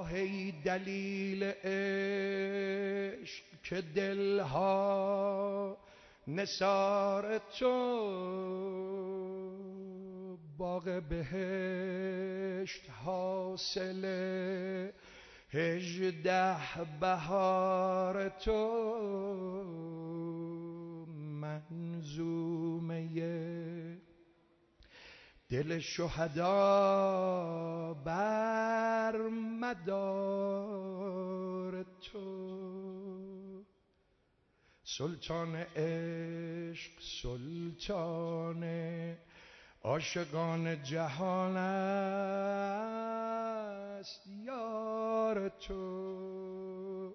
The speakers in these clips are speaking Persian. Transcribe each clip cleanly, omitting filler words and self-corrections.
ای دلیل عشق که دلها نثار تو، باغ بهشت حاصل 18 بهار تو، منظومه دل شهدا بر مدار تو، سلطان عشق سلطان عاشقان جهان است یار تو،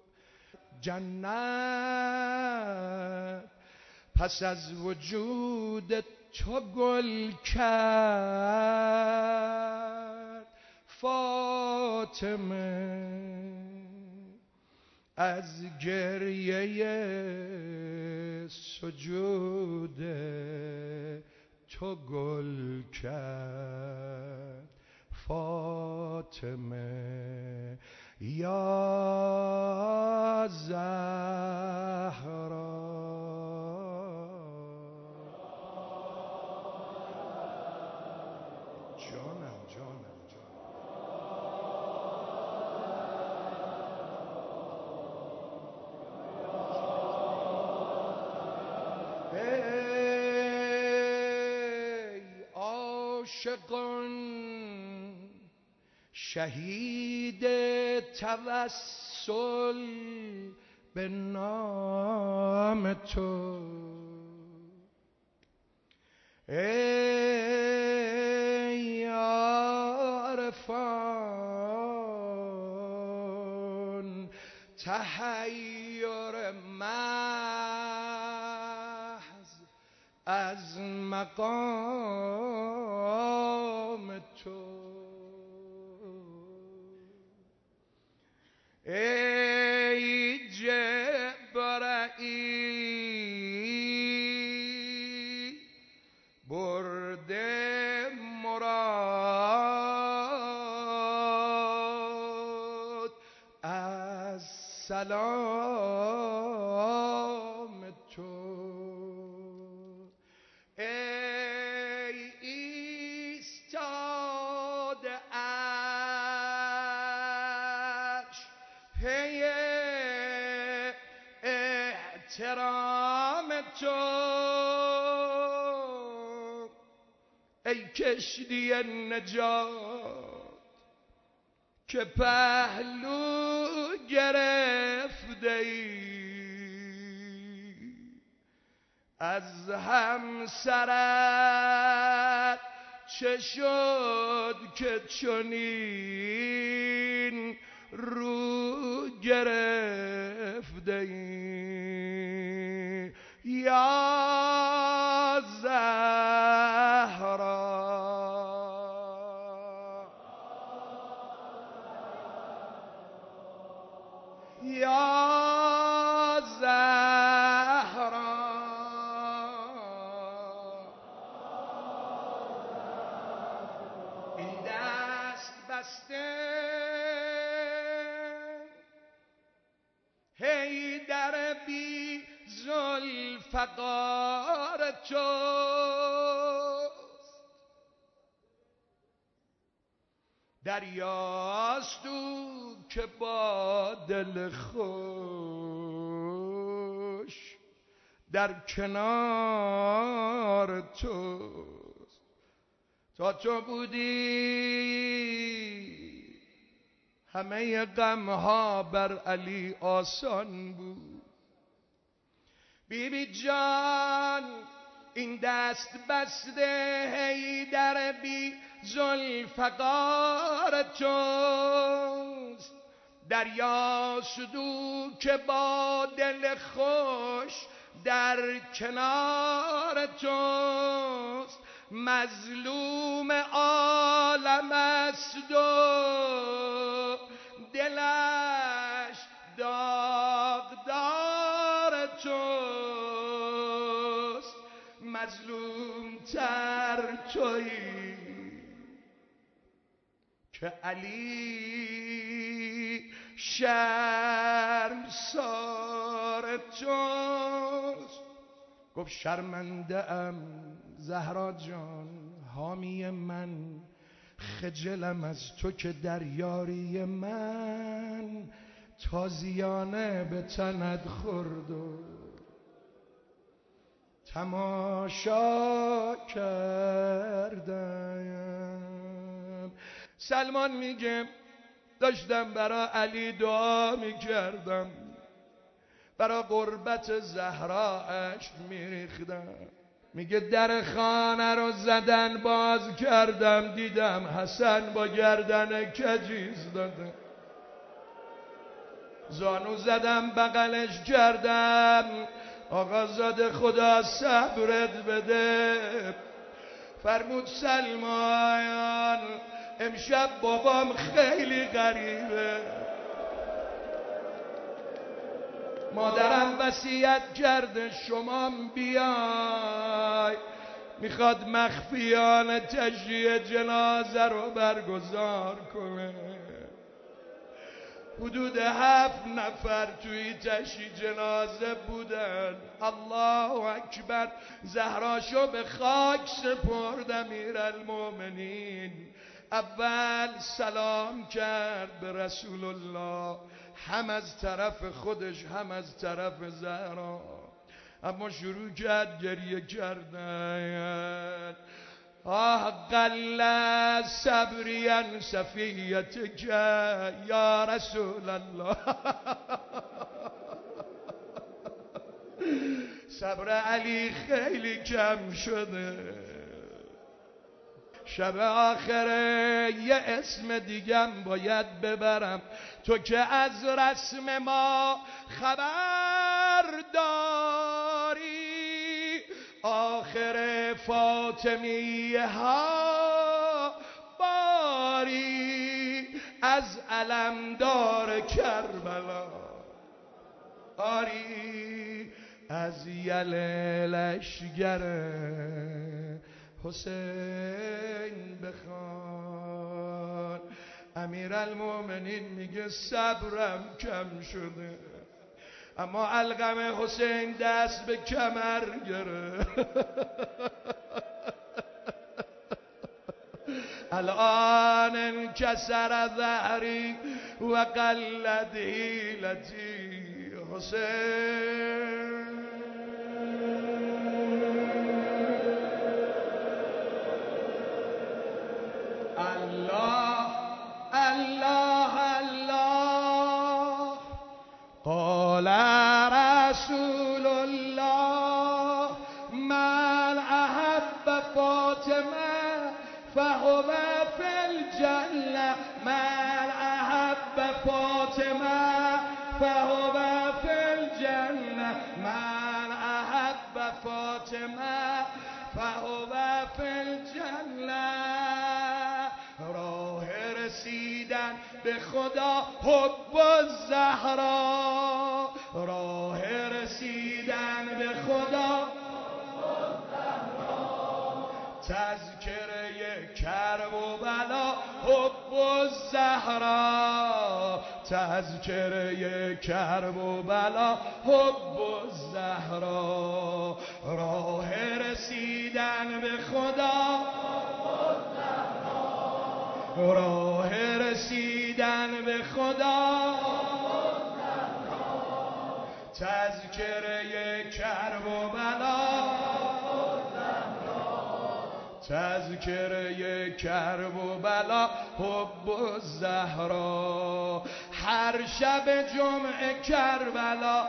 جنت پس از وجود تو گل کرد فاطمه، از گریه سجود تو گل کرد فاطمه، یا زهرا. عاشقان شهید توسل به نام تو، ای عارفان تحیر محض از مقام تو، ای جبرائیل برده مراد از سلام تو، ای ایستاده عرش پی احترام تو، ای کشتی نجات که پهلو گرفته ای از همسرت، چه شد که چنین رو گرفته ای یا زهرا. یا زهرا این دست بسته هی در بی ذوالفقار توست، دریاست او که با دل خوش در کنار توست، تا تو بودی همه غمها بر علی آسان بود. بی بی جان این دست بسته هی در بی ذوالفقار توست، دریاست او که با دل خوش در کنار توست، مظلوم عالم است و دلش داغدار توست، مظلوم تر تویی که علی شرمسار توست. گفت شرمنده ام زهرا جان حامی من، خجلم از تو که در یاری من تازیانه به تنت خورد و تماشا کردم. سلمان میگه داشتم برا علی دعا میکردم، برا قربت زهرا اشک میریختم. میگه در خانه رو زدن باز کردم، دیدم حسن با گردن کجیز داده. زانو زدم بغلش کردم، آقا زاده خدا صبرت بده. فرمود سلمان امشب بابام خیلی غریبه، مادرم وصیت کرده شمام بیای، میخواد مخفیانه تشییع جنازه رو برگزار کنه. حدود 7 نفر توی تشییع جنازه بودن. الله اکبر. زهراشو به خاک سپرد امیرالمومنین. اول سلام کرد به رسول الله، هم از طرف خودش هم از طرف زهرا، اما شروع کرد گریه کردن. آه قل صبری عن صفیتک یا رسول الله. صبر علی خیلی کم شده. شب آخره یه اسم دیگم باید ببرم، تو که از رسم ما خبر داری. آخر فاطمیه ها باری، از علمدار کربلا آری، از یل لشگر حسین بخوان. امیرالمومنین میگه صبرم کم شده، اما علقم حسین دست به کمر گرفت. الان انکسر ظهری و قلت حیلتی حسین. الله الله الله. قال رسول الله من احب فاطمه فهو في الجنه، من احب فاطمه فهو في الجنه، من احب فاطمه فهو في الجنه. راه رسیدن به خدا حب الزهرا، راه رسیدن به خدا تذکره کرب و بلا حب الزهرا، تذکره کرب و بلا حب الزهرا. راه رسیدن به خدا، راه رسیدن به خدا تذکره کرب و بلا، تذکره کرب و بلا حب الزهرا. هر شب جمعه کربلا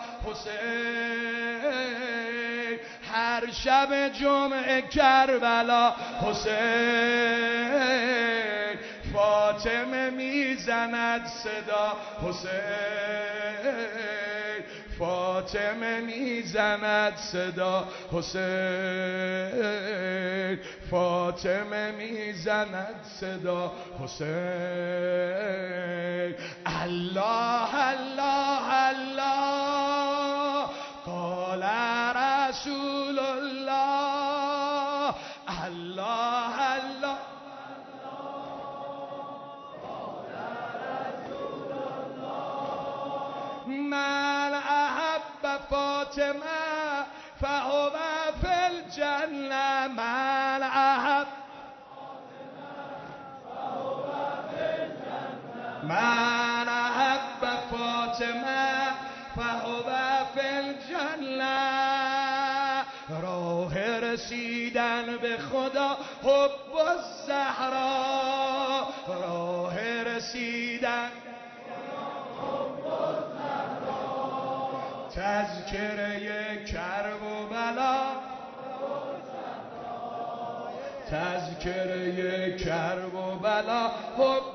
حسین، هر شب جمعه کربلا حسین، فاطمه میزند صدا حسین، فاطمه میزند صدا حسین، فاطمه میزند صدا حسین. الله الله الله. قال رسول الله الله الله. من احب فاطمه فهو فی الجنه. من احب من احب فاطمه فهو فی الجنه. راه رسیدن به خدا حب الزهرا. راه رسیدن تذکره کرب و بلا. تذکره کرب و بلا حب